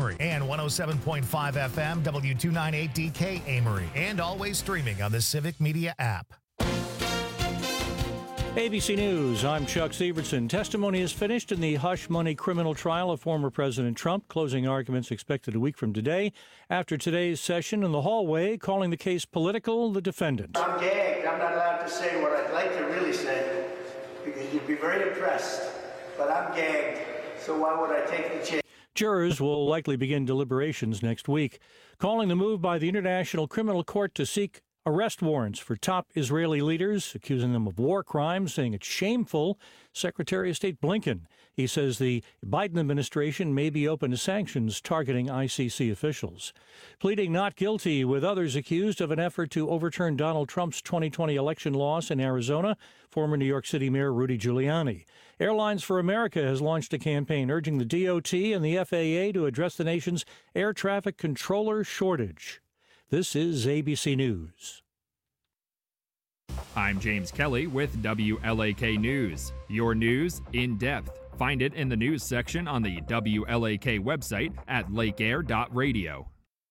Amory, and 107.5 FM W298DK Amory, and always streaming on the Civic Media app. ABC News, I'm Chuck Severson. Testimony is finished in the hush money criminal trial of former President Trump. Closing arguments expected a week from today. After today's session in the hallway, calling the case political, the defendant. I'm gagged. I'm not allowed to say what I'd like to really say because you'd be very impressed. But I'm gagged, so why would I take the chance? Jurors will likely begin deliberations next week. Calling the move by the International Criminal Court to seek arrest warrants for top Israeli leaders, accusing them of war crimes, saying it's shameful. Secretary of State Blinken, he says the Biden administration may be open to sanctions targeting ICC officials. Pleading not guilty with others accused of an effort to overturn Donald Trump's 2020 election loss in Arizona, former New York City Mayor Rudy Giuliani. Airlines for America has launched a campaign urging the DOT and the FAA to address the nation's air traffic controller shortage. This is ABC News. I'm James Kelly with WLAK News. Your news in depth. Find it in the news section on the WLAK website at lakeair.radio.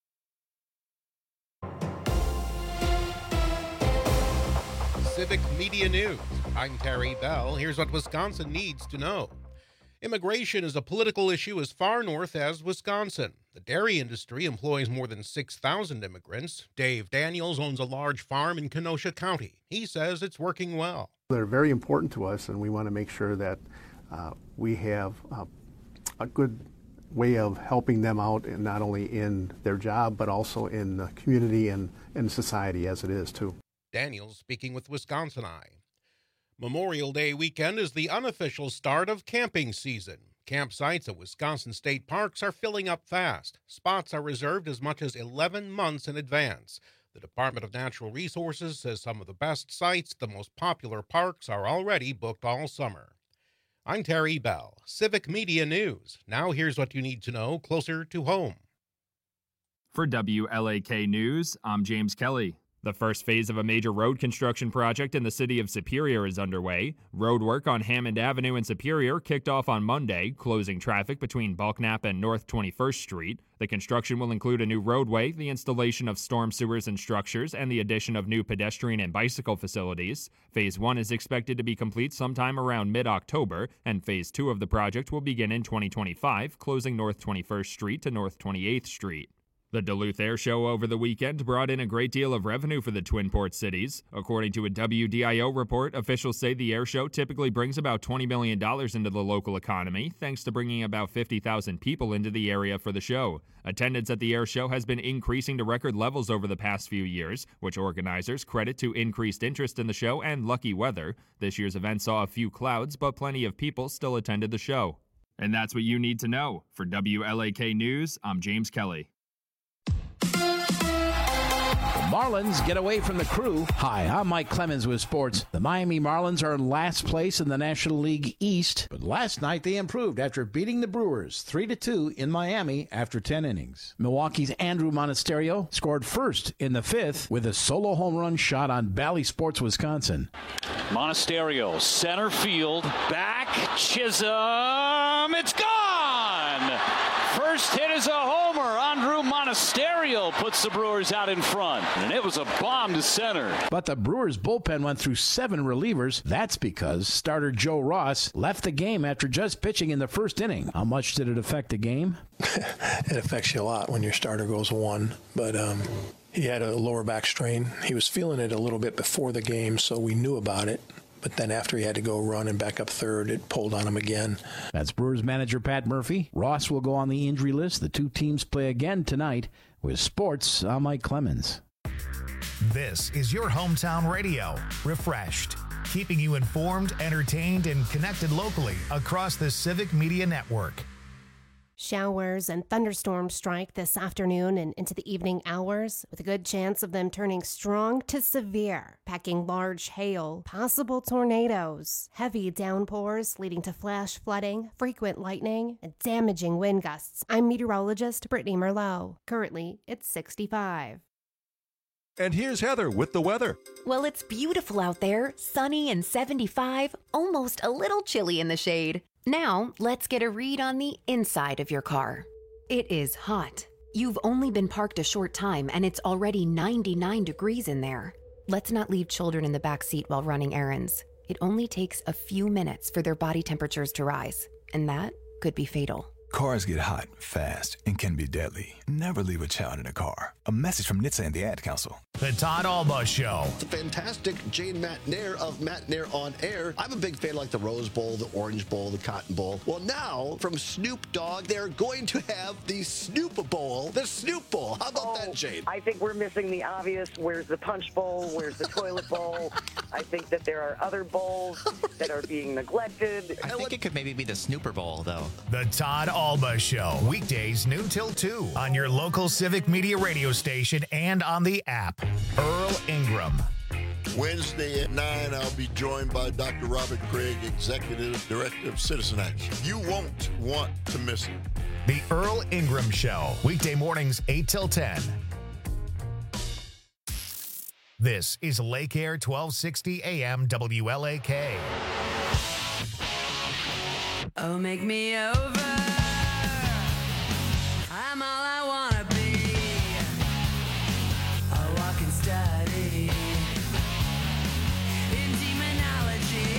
Civic Media News. I'm Terry Bell. Here's what Wisconsin needs to know. Immigration is a political issue as far north as Wisconsin. The dairy industry employs more than 6,000 immigrants. Dave Daniels owns a large farm in Kenosha County. He says it's working well. They're very important to us, and we want to make sure that we have a good way of helping them out, and not only in their job, but also in the community and in society as it is, too. Daniels speaking with Wisconsin Eye. Memorial Day weekend is the unofficial start of camping season. Campsites at Wisconsin state parks are filling up fast. Spots are reserved as much as 11 months in advance. The Department of Natural Resources says some of the best sites, the most popular parks, are already booked all summer. I'm Terry Bell, Civic Media News. Now here's what you need to know closer to home. For WLAK News, I'm James Kelly. The first phase of a major road construction project in the city of Superior is underway. Road work on Hammond Avenue in Superior kicked off on Monday, closing traffic between Belknap and North 21st Street. The construction will include a new roadway, the installation of storm sewers and structures, and the addition of new pedestrian and bicycle facilities. Phase 1 is expected to be complete sometime around mid-October, and Phase 2 of the project will begin in 2025, closing North 21st Street to North 28th Street. The Duluth Air Show over the weekend brought in a great deal of revenue for the Twin Port cities. According to a WDIO report, officials say the air show typically brings about $20 million into the local economy, thanks to bringing about 50,000 people into the area for the show. Attendance at the air show has been increasing to record levels over the past few years, which organizers credit to increased interest in the show and lucky weather. This year's event saw a few clouds, but plenty of people still attended the show. And that's what you need to know. For WLAK News, I'm James Kelly. Marlins get away from the crew. Hi, I'm Mike Clemens with sports. The Miami Marlins are in last place in the National League East, but last night they improved after beating the Brewers 3-2 in Miami after 10 innings. Milwaukee's Andrew Monasterio scored first in the fifth with a solo home run shot on Bally Sports, Wisconsin. Monasterio, center field, back, Chisholm, it's gone! First hit is a homer. Andrew Monasterio puts the Brewers out in front, and it was a bomb to center. But the Brewers bullpen went through 7 relievers. That's because starter Joe Ross left the game after just pitching in the first inning. How much did it affect the game? It affects you a lot when your starter goes 1, but he had a lower back strain. He was feeling it a little bit before the game, so we knew about it. But then after he had to go run and back up third, it pulled on him again. That's Brewers manager Pat Murphy. Ross will go on the injury list. The two teams play again tonight. With sports, I'm Mike Clemens. This is your hometown radio, Refreshed, keeping you informed, entertained, and connected locally across the Civic Media Network. Showers and thunderstorms strike this afternoon and into the evening hours, with a good chance of them turning strong to severe, packing large hail, possible tornadoes, heavy downpours leading to flash flooding, frequent lightning, and damaging wind gusts. I'm meteorologist Brittany Merlot. Currently, it's 65. And here's Heather with the weather. Well, it's beautiful out there, sunny and 75, almost a little chilly in the shade. Now, let's get a read on the inside of your car. It is hot. You've only been parked a short time and it's already 99 degrees in there. Let's not leave children in the back seat while running errands. It only takes a few minutes for their body temperatures to rise, and that could be fatal. Cars get hot, fast, and can be deadly. Never leave a child in a car. A message from NHTSA and the Ad Council. The Todd Alba Show. It's a fantastic Jane McNair of McNair on Air. I'm a big fan like the Rose Bowl, the Orange Bowl, the Cotton Bowl. Well, now, from Snoop Dogg, they're going to have the Snoop Bowl, the Snoop Bowl. How about that, Jane? I think we're missing the obvious. Where's the Punch Bowl? Where's the Toilet Bowl? I think that there are other bowls that are being neglected. I think it could maybe be the Snooper Bowl, though. The Todd Alba Show. Weekdays noon till 2 on your local Civic Media radio station and on the app. Earl Ingram. Wednesday at 9, I'll be joined by Dr. Robert Craig, Executive Director of Citizen Action. You won't want to miss it. The Earl Ingram Show. Weekday mornings 8 till 10. This is Lake Air 1260 AM WLAK. Oh, make me over. I'm all I wanna be. A walking study in demonology.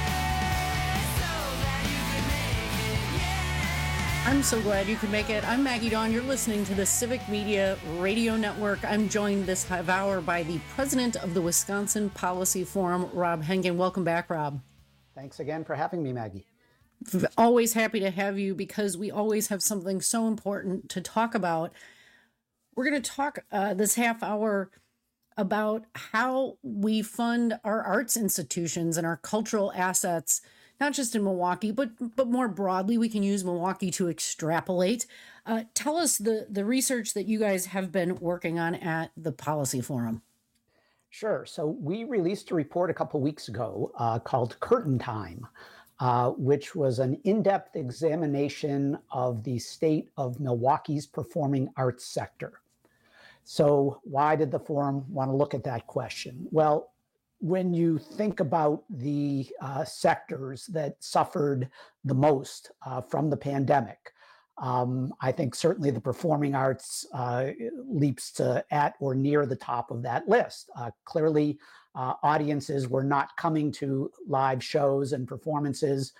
Hey, so glad you could make it, yeah. I'm so glad you could make it. I'm Maggie Dawn. You're listening to the Civic Media Radio Network. I'm joined this half hour by the president of the Wisconsin Policy Forum, Rob Hengen. Welcome back, Rob. Thanks again for having me, Maggie. Always happy to have you because we always have something so important to talk about. We're going to talk this half hour about how we fund our arts institutions and our cultural assets, not just in Milwaukee, but more broadly. We can use Milwaukee to extrapolate. Tell us the research that you guys have been working on at the Policy Forum. Sure. So we released a report a couple weeks ago called Curtain Time, which was an in-depth examination of the state of Milwaukee's performing arts sector. So why did the forum want to look at that question? Well, when you think about the sectors that suffered the most from the pandemic, I think certainly the performing arts leaps to at or near the top of that list. Clearly, audiences were not coming to live shows and performances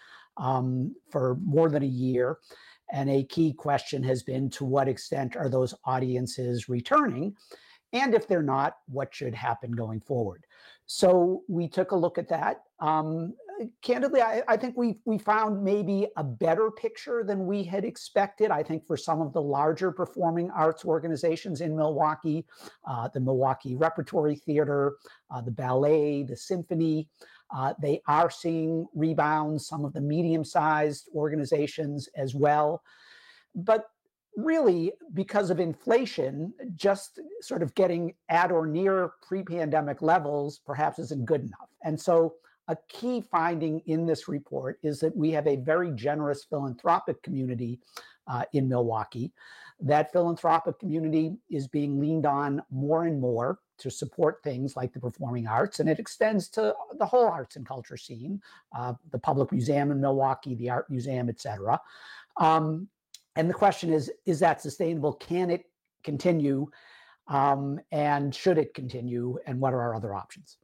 for more than a year. And a key question has been, to what extent are those audiences returning? And if they're not, what should happen going forward? So we took a look at that. Candidly, I think we found maybe a better picture than we had expected. I think for some of the larger performing arts organizations in Milwaukee, the Milwaukee Repertory Theater, the ballet, the symphony, they are seeing rebounds, some of the medium-sized organizations as well. But really, because of inflation, just sort of getting at or near pre-pandemic levels perhaps isn't good enough. And so a key finding in this report is that we have a very generous philanthropic community in Milwaukee. That philanthropic community is being leaned on more and more to support things like the performing arts, and it extends to the whole arts and culture scene, the Public Museum in Milwaukee, the Art Museum, et cetera. And the question is that sustainable? Can it continue? And should it continue? And what are our other options?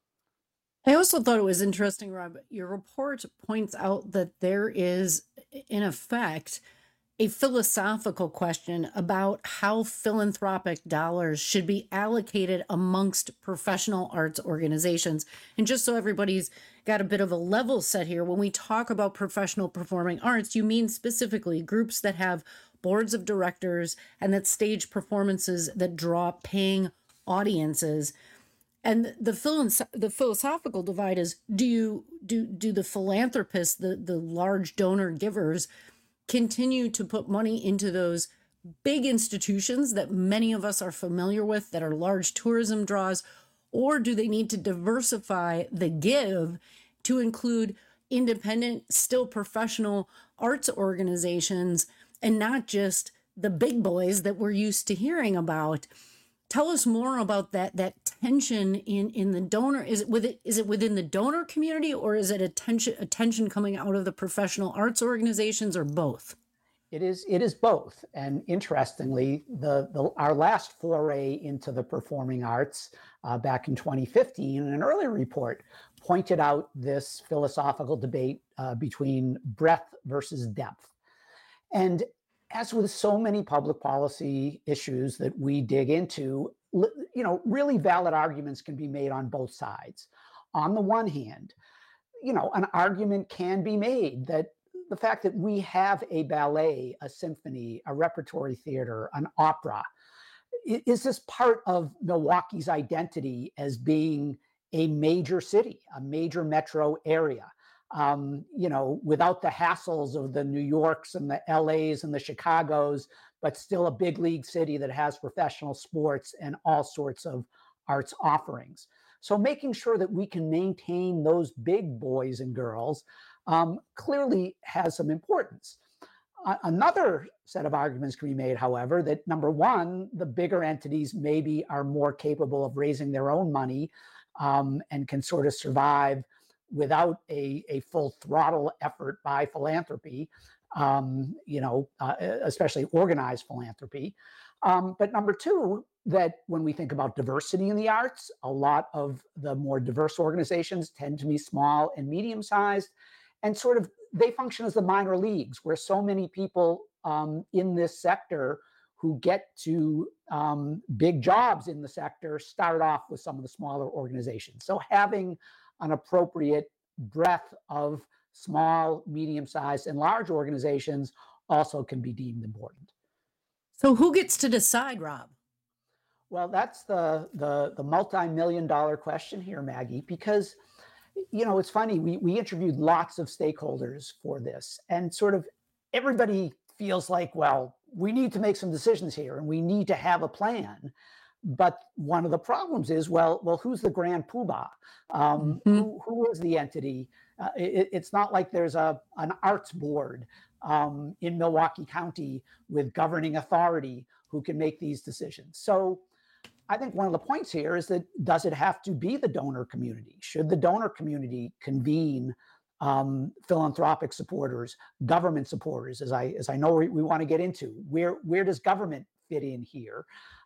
I also thought it was interesting, Rob, your report points out that there is, in effect, a philosophical question about how philanthropic dollars should be allocated amongst professional arts organizations. And just so everybody's got a bit of a level set here, when we talk about professional performing arts, you mean specifically groups that have boards of directors and that stage performances that draw paying audiences. And the philosophical divide is, do the philanthropists, the large donor givers, continue to put money into those big institutions that many of us are familiar with, that are large tourism draws, or do they need to diversify the give to include independent, still professional arts organizations and not just the big boys that we're used to hearing about? Tell us more about that tension in the donor. Is it within the donor community, or is it a tension coming out of the professional arts organizations, or both? It is both. And interestingly, our last foray into the performing arts back in 2015, in an earlier report, pointed out this philosophical debate between breadth versus depth. And as with so many public policy issues that we dig into, really valid arguments can be made on both sides. On the one hand, an argument can be made that the fact that we have a ballet, a symphony, a repertory theater, an opera, is this part of Milwaukee's identity as being a major city, a major metro area? Without the hassles of the New Yorks and the LAs and the Chicagos, but still a big league city that has professional sports and all sorts of arts offerings. So making sure that we can maintain those big boys and girls clearly has some importance. Another set of arguments can be made, however, that number one, the bigger entities maybe are more capable of raising their own money and can sort of survive without a full throttle effort by philanthropy, especially organized philanthropy. But number two, that when we think about diversity in the arts, a lot of the more diverse organizations tend to be small and medium-sized, and sort of they function as the minor leagues, where so many people in this sector who get to big jobs in the sector start off with some of the smaller organizations. So having an appropriate breadth of small, medium-sized, and large organizations also can be deemed important. So who gets to decide, Rob? Well, that's the multi-million-dollar question here, Maggie, because, it's funny, we interviewed lots of stakeholders for this, and sort of everybody feels like, well, we need to make some decisions here, and we need to have a plan. But one of the problems is, well, who's the grand poobah? Who is the entity? It's not like there's an arts board in Milwaukee County with governing authority who can make these decisions. So I think one of the points here is that, does it have to be the donor community? Should the donor community convene philanthropic supporters, government supporters, as I know we want to get into? Where does government fit in here?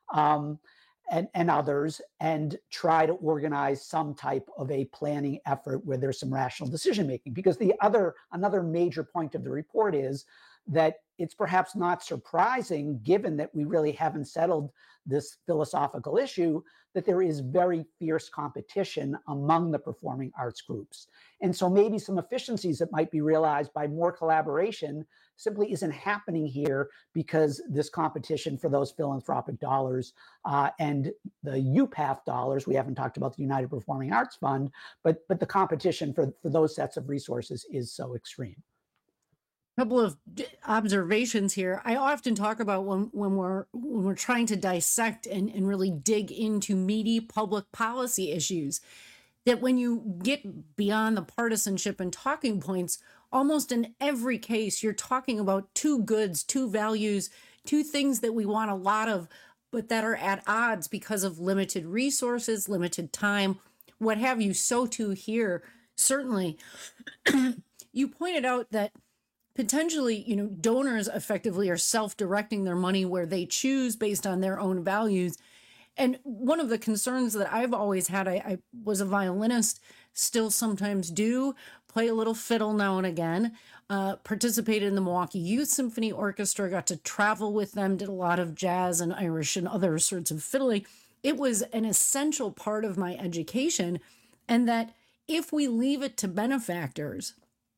And others, and try to organize some type of a planning effort where there's some rational decision making. Because another major point of the report is that it's perhaps not surprising, given that we really haven't settled this philosophical issue, that there is very fierce competition among the performing arts groups. And so maybe some efficiencies that might be realized by more collaboration simply isn't happening here, because this competition for those philanthropic dollars and the UPATH dollars, we haven't talked about the United Performing Arts Fund, but the competition for those sets of resources is so extreme. Couple of observations here. I often talk about when we're trying to dissect and really dig into meaty public policy issues, that when you get beyond the partisanship and talking points, almost in every case, you're talking about two goods, two values, two things that we want a lot of, but that are at odds because of limited resources, limited time, what have you. So too here, certainly, you pointed out that potentially, donors effectively are self-directing their money where they choose based on their own values. And one of the concerns that I've always had, I was a violinist, still sometimes do, play a little fiddle now and again, participated in the Milwaukee Youth Symphony Orchestra, got to travel with them, did a lot of jazz and Irish and other sorts of fiddling. It was an essential part of my education. And that if we leave it to benefactors,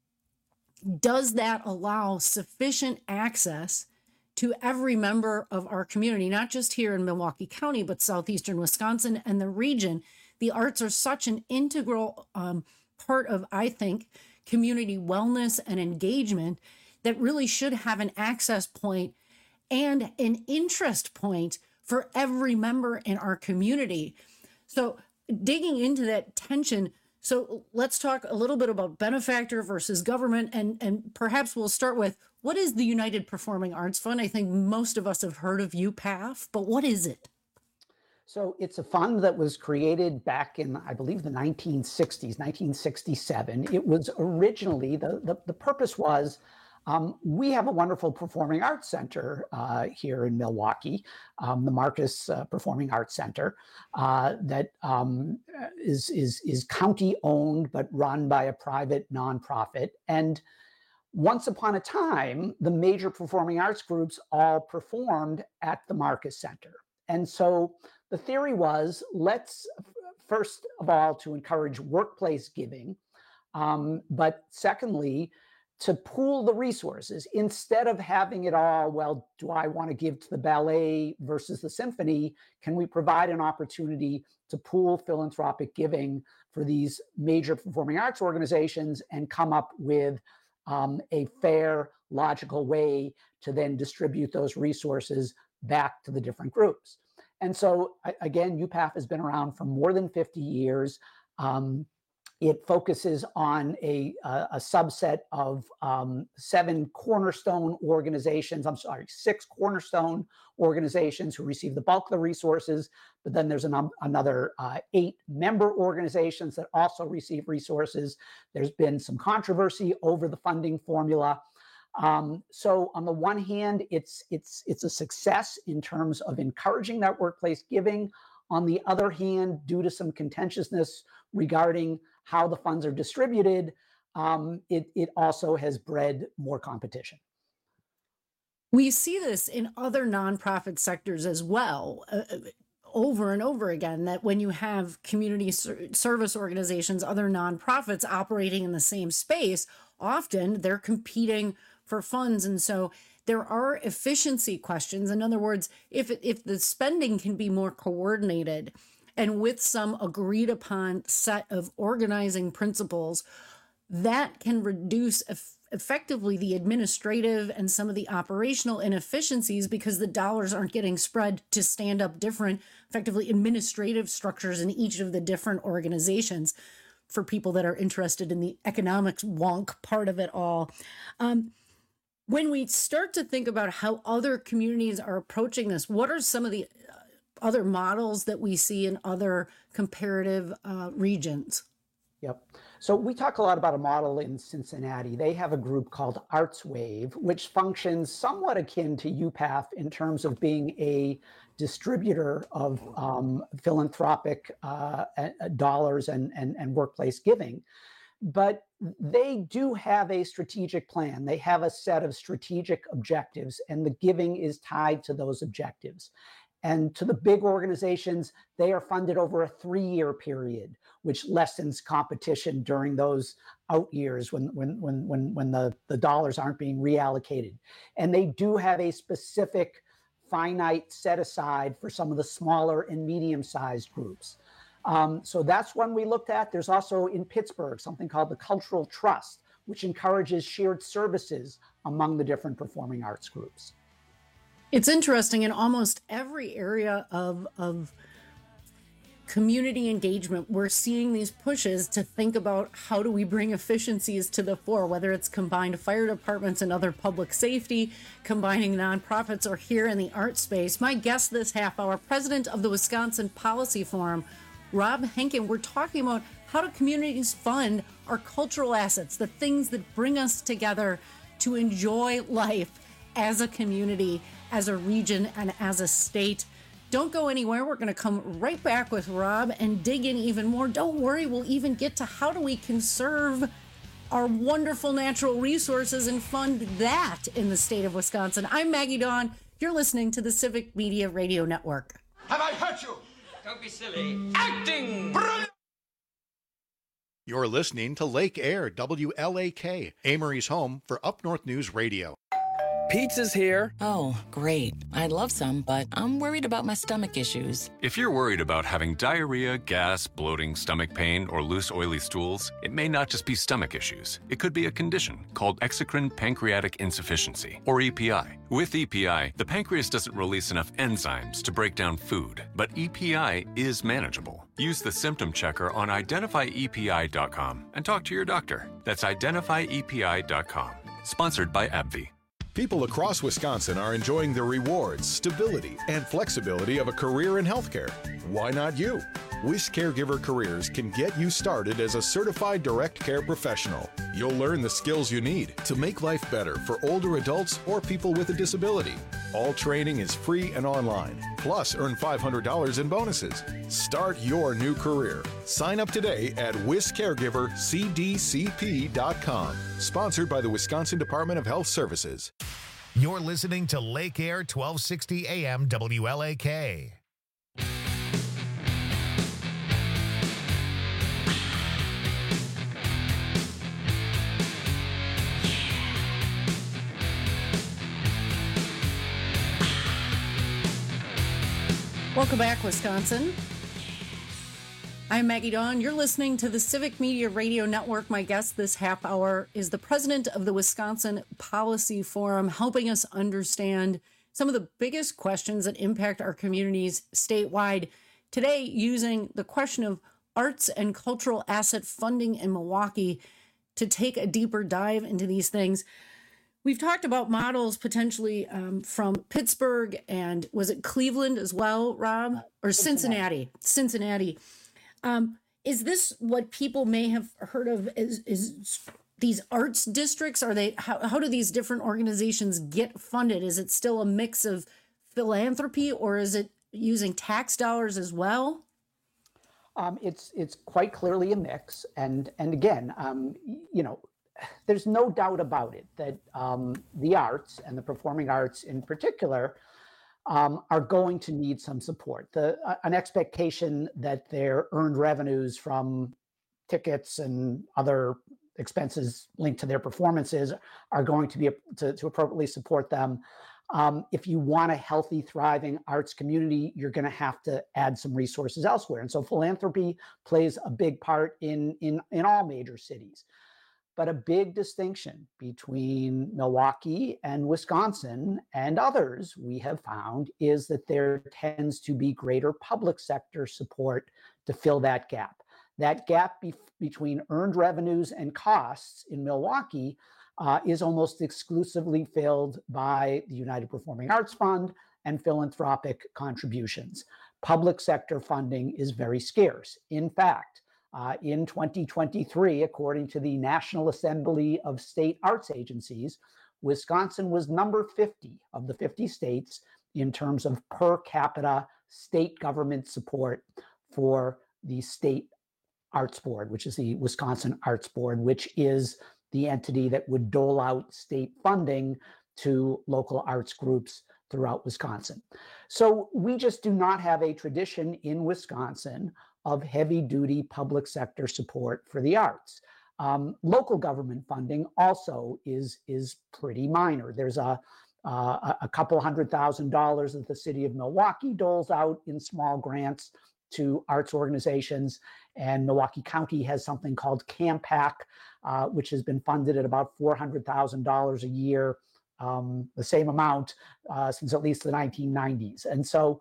does that allow sufficient access to every member of our community, not just here in Milwaukee County, but southeastern Wisconsin and the region? The arts are such an integral part of, I think, community wellness and engagement that really should have an access point and an interest point for every member in our community. So digging into that tension, so let's talk a little bit about benefactor versus government, and perhaps we'll start with, what is the United Performing Arts Fund? I think most of us have heard of UPATH, but what is it? So it's a fund that was created back in, I believe, the 1960s, 1967. It was originally, the purpose was We have a wonderful performing arts center here in Milwaukee, the Marcus Performing Arts Center, that is county owned but run by a private nonprofit. And once upon a time, the major performing arts groups all performed at the Marcus Center. And so the theory was, let's first of all to encourage workplace giving, but secondly, to pool the resources instead of having it all, well, do I want to give to the ballet versus the symphony? Can we provide an opportunity to pool philanthropic giving for these major performing arts organizations and come up with a fair, logical way to then distribute those resources back to the different groups? And so, again, UPAF has been around for more than 50 years. It focuses on a subset of 6 cornerstone organizations who receive the bulk of the resources, but then there's another 8 member organizations that also receive resources. There's been some controversy over the funding formula. So on the one hand, it's a success in terms of encouraging that workplace giving. On the other hand, due to some contentiousness regarding how the funds are distributed, it also has bred more competition. We see this in other nonprofit sectors as well, over and over again, that when you have community service organizations, other nonprofits operating in the same space, often they're competing for funds. And so there are efficiency questions. In other words, if the spending can be more coordinated and with some agreed upon set of organizing principles, that can reduce effectively the administrative and some of the operational inefficiencies, because the dollars aren't getting spread to stand up different, effectively administrative structures in each of the different organizations for people that are interested in the economics wonk part of it all. When we start to think about how other communities are approaching this, what are some of the other models that we see in other comparative regions? Yep. So we talk a lot about a model in Cincinnati. They have a group called ArtsWave, which functions somewhat akin to UPAF in terms of being a distributor of philanthropic dollars and workplace giving. But they do have a strategic plan. They have a set of strategic objectives, and the giving is tied to those objectives. And to the big organizations, they are funded over a 3-year period, which lessens competition during those out years when the dollars aren't being reallocated. And they do have a specific finite set aside for some of the smaller and medium-sized groups. So that's one we looked at. There's also in Pittsburgh something called the Cultural Trust, which encourages shared services among the different performing arts groups. It's interesting, in almost every area of community engagement, we're seeing these pushes to think about how do we bring efficiencies to the fore, whether it's combined fire departments and other public safety, combining nonprofits, or here in the art space. My guest this half hour, president of the Wisconsin Policy Forum, Rob Henkin. We're talking about how do communities fund our cultural assets, the things that bring us together to enjoy life as a community, as a region, and as a state. Don't go anywhere. We're going to come right back with Rob and dig in even more. Don't worry, we'll even get to how do we conserve our wonderful natural resources and fund that in the state of Wisconsin. I'm Maggie Dawn. You're listening to the Civic Media Radio Network. Have I hurt you? Don't be silly. Acting! Brilliant! You're listening to Lake Air, WLAK, Amory's home for Up North News Radio. Pizza's here. Oh, great. I'd love some, but I'm worried about my stomach issues. If you're worried about having diarrhea, gas, bloating, stomach pain, or loose, oily stools, it may not just be stomach issues. It could be a condition called exocrine pancreatic insufficiency, or EPI. With EPI, the pancreas doesn't release enough enzymes to break down food, but EPI is manageable. Use the symptom checker on identifyepi.com and talk to your doctor. That's identifyepi.com. Sponsored by AbbVie. People across Wisconsin are enjoying the rewards, stability, and flexibility of a career in healthcare. Why not you? Wish Caregiver Careers can get you started as a certified direct care professional. You'll learn the skills you need to make life better for older adults or people with a disability. All training is free and online. Plus, earn $500 in bonuses. Start your new career. Sign up today at wiscaregivercdcp.com. Sponsored by the Wisconsin Department of Health Services. You're listening to Lake Air 1260 AM WLAK. Welcome back, Wisconsin. I'm Maggie Dawn. You're listening to the Civic Media Radio Network. My guest this half hour is the president of the Wisconsin Policy Forum, helping us understand some of the biggest questions that impact our communities statewide. Today, using the question of arts and cultural asset funding in Milwaukee to take a deeper dive into these things. We've talked about models potentially from Pittsburgh and was it Cleveland as well, Rob? Or Cincinnati? Cincinnati. Is this what people may have heard of is these arts districts? Are they how do these different organizations get funded? Is it still a mix of philanthropy or is it using tax dollars as well? It's quite clearly a mix, and again, there's no doubt about it that the arts and the performing arts in particular are going to need some support. An expectation that their earned revenues from tickets and other expenses linked to their performances are going to be to appropriately support them. If you want a healthy, thriving arts community, you're going to have to add some resources elsewhere. And so philanthropy plays a big part in all major cities. But a big distinction between Milwaukee and Wisconsin and others we have found is that there tends to be greater public sector support to fill that gap. That gap between earned revenues and costs in Milwaukee is almost exclusively filled by the United Performing Arts Fund and philanthropic contributions. Public sector funding is very scarce. In fact, in 2023, according to the National Assembly of State Arts Agencies, Wisconsin was number 50 of the 50 states in terms of per capita state government support for the State Arts Board, which is the Wisconsin Arts Board, which is the entity that would dole out state funding to local arts groups throughout Wisconsin. So we just do not have a tradition in Wisconsin of heavy-duty public sector support for the arts. Local government funding also is pretty minor. There's a couple $100,000 that the city of Milwaukee doles out in small grants to arts organizations, and Milwaukee County has something called CAMPAC, which has been funded at about $400,000 a year, the same amount since at least the 1990s. And so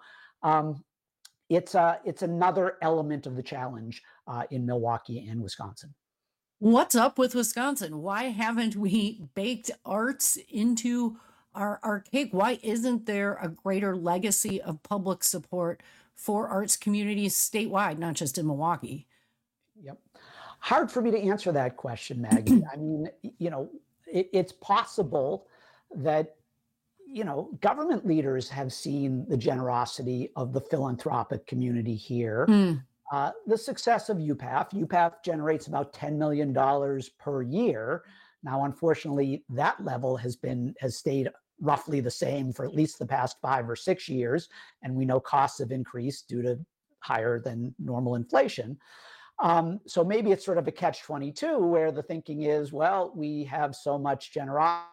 it's another element of the challenge in Milwaukee and Wisconsin. What's up with Wisconsin? Why haven't we baked arts into our cake? Why isn't there a greater legacy of public support for arts communities statewide, not just in Milwaukee? Yep. Hard for me to answer that question, Maggie. I mean, it's possible that government leaders have seen the generosity of the philanthropic community here. The success of UPAF. UPAF generates about $10 million per year. Now, unfortunately, that level has stayed roughly the same for at least the past 5 or 6 years. And we know costs have increased due to higher than normal inflation. So maybe it's sort of a catch-22 where the thinking is, well, we have so much generosity,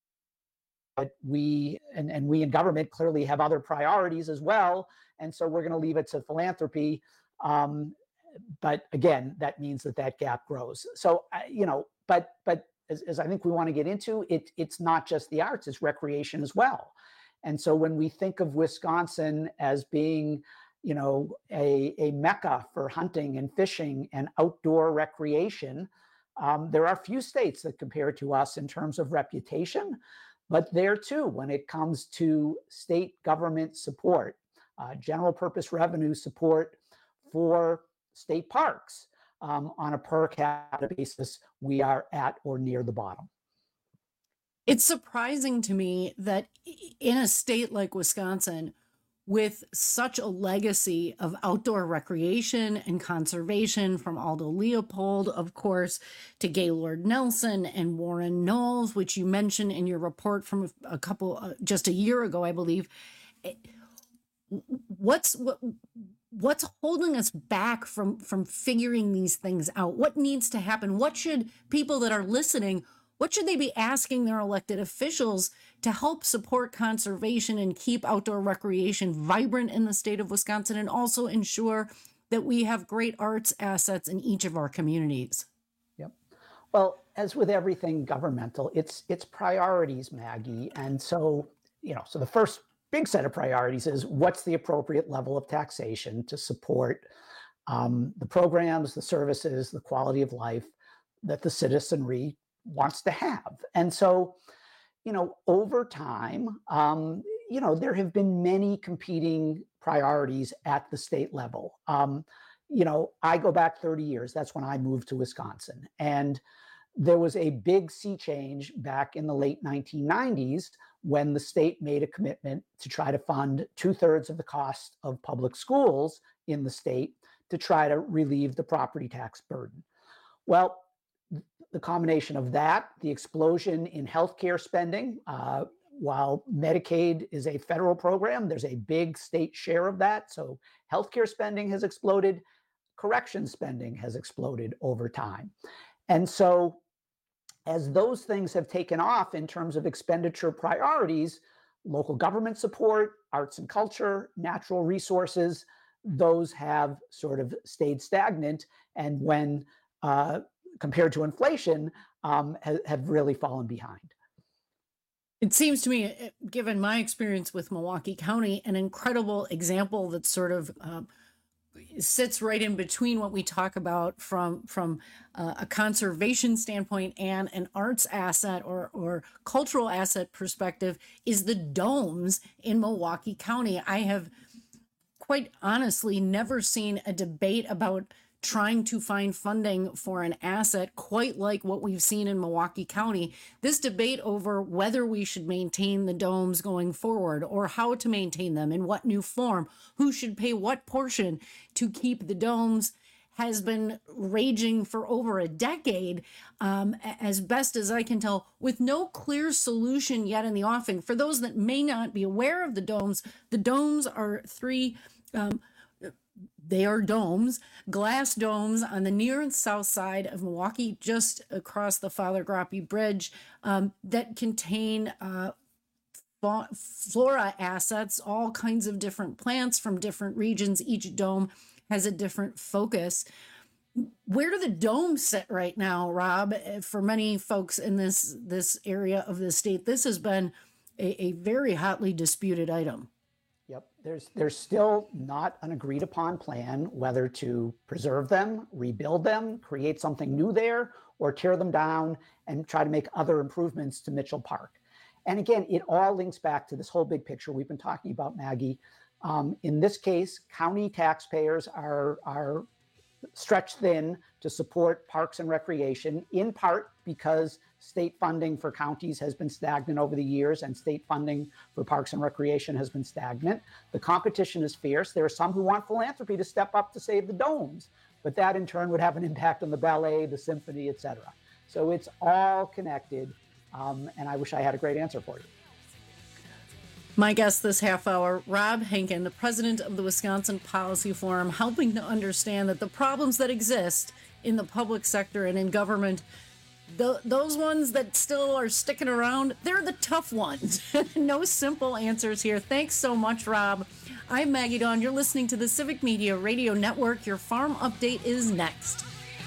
but we in government clearly have other priorities as well. And so we're going to leave it to philanthropy. But again, that means that gap grows. So, but as I think we want to get into, it's not just the arts, it's recreation as well. And so when we think of Wisconsin as being, a mecca for hunting and fishing and outdoor recreation, there are few states that compare to us in terms of reputation. But there too, when it comes to state government support, general purpose revenue support for state parks, on a per capita basis, we are at or near the bottom. It's surprising to me that in a state like Wisconsin, with such a legacy of outdoor recreation and conservation, from Aldo Leopold, of course, to Gaylord Nelson and Warren Knowles, which you mentioned in your report from just a year ago, I believe. What's holding us back from figuring these things out? What needs to happen? What should people that are listening, what should they be asking their elected officials to help support conservation and keep outdoor recreation vibrant in the state of Wisconsin, and also ensure that we have great arts assets in each of our communities? Yep. Well, as with everything governmental, it's priorities, Maggie. And so, so the first big set of priorities is what's the appropriate level of taxation to support the programs, the services, the quality of life that the citizenry wants to have. And so, over time, there have been many competing priorities at the state level. I go back 30 years. That's when I moved to Wisconsin. And there was a big sea change back in the late 1990s when the state made a commitment to try to fund 2/3 of the cost of public schools in the state to try to relieve the property tax burden. Well, the combination of that, the explosion in healthcare spending, while Medicaid is a federal program, there's a big state share of that. So healthcare spending has exploded, corrections spending has exploded over time. And so as those things have taken off in terms of expenditure priorities, local government support, arts and culture, natural resources, those have sort of stayed stagnant. And when compared to inflation, have really fallen behind. It seems to me, given my experience with Milwaukee County, an incredible example that sort of sits right in between what we talk about from a conservation standpoint and an arts asset or cultural asset perspective is the domes in Milwaukee County. I have quite honestly never seen a debate about trying to find funding for an asset quite like what we've seen in Milwaukee County. This debate over whether we should maintain the domes going forward, or how to maintain them, in what new form, who should pay what portion to keep the domes, has been raging for over a decade, as best as I can tell, with no clear solution yet in the offing. For those that may not be aware of the domes are three they are domes, glass domes on the near and south side of Milwaukee, just across the Father Groppe Bridge, that contain flora assets, all kinds of different plants from different regions. Each dome has a different focus. Where do the domes sit right now, Rob? For many folks in this area of the state, this has been a very hotly disputed item. Yep, there's still not an agreed upon plan whether to preserve them, rebuild them, create something new there, or tear them down and try to make other improvements to Mitchell Park. And again, it all links back to this whole big picture we've been talking about, Maggie. In this case, county taxpayers are stretched thin to support parks and recreation, in part because state funding for counties has been stagnant over the years, and state funding for parks and recreation has been stagnant. The competition is fierce. There are some who want philanthropy to step up to save the domes, but that in turn would have an impact on the ballet, the symphony, etc. So it's all connected, and I wish I had a great answer for you. My guest this half hour, Rob Henkin, the president of the Wisconsin Policy Forum, helping to understand that the problems that exist in the public sector and in government, those ones that still are sticking around, they're the tough ones. No simple answers here. Thanks so much, Rob. I'm Maggie Dawn. You're listening to the Civic Media Radio Network. Your farm update is next.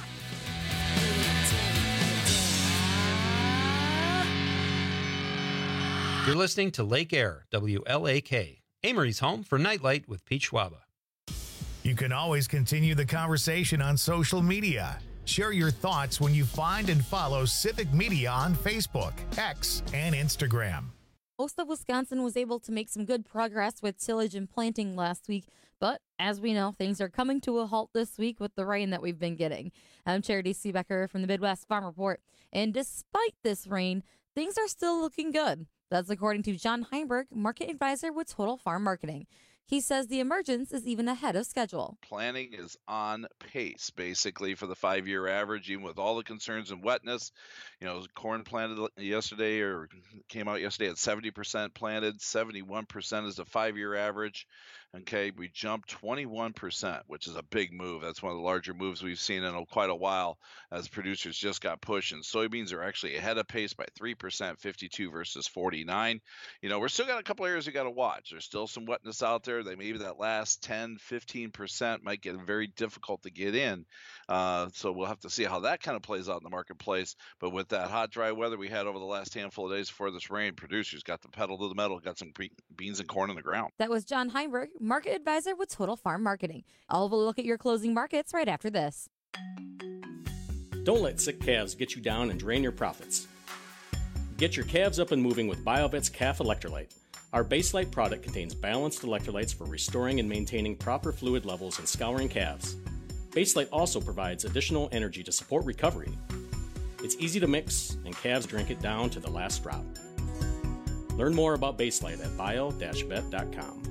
You're listening to Lake Air, WLAK, Amory's home for Nightlight with Pete Schwaba. You can always continue the conversation on social media. Share your thoughts when you find and follow Civic Media on Facebook, X, and Instagram. Most of Wisconsin was able to make some good progress with tillage and planting last week, but as we know, things are coming to a halt this week with the rain that we've been getting. I'm Charity Seebecker from the Midwest Farm Report, and despite this rain, things are still looking good. That's according to John Heinberg, market advisor with Total Farm Marketing. He says the emergence is even ahead of schedule. Planting is on pace, basically, for the 5-year average, even with all the concerns and wetness. You know, corn planted yesterday or came out yesterday at 70% planted, 71% is the 5-year average. Okay, we jumped 21%, which is a big move. That's one of the larger moves we've seen in quite a while as producers just got pushed. And soybeans are actually ahead of pace by 3%, 52 versus 49. You know, we're still got a couple areas we got to watch. There's still some wetness out there. That maybe that last 10, 15% might get very difficult to get in. So we'll have to see how that kind of plays out in the marketplace. But with that hot, dry weather we had over the last handful of days before this rain, producers got the pedal to the metal, got some beans and corn in the ground. That was John Heinberg, market advisor with Total Farm Marketing. I'll have a look at your closing markets right after this. Don't let sick calves get you down and drain your profits. Get your calves up and moving with BioVet's Calf Electrolyte. Our Baselite product contains balanced electrolytes for restoring and maintaining proper fluid levels in scouring calves. Baselite also provides additional energy to support recovery. It's easy to mix, and calves drink it down to the last drop. Learn more about Baselite at bio-vet.com.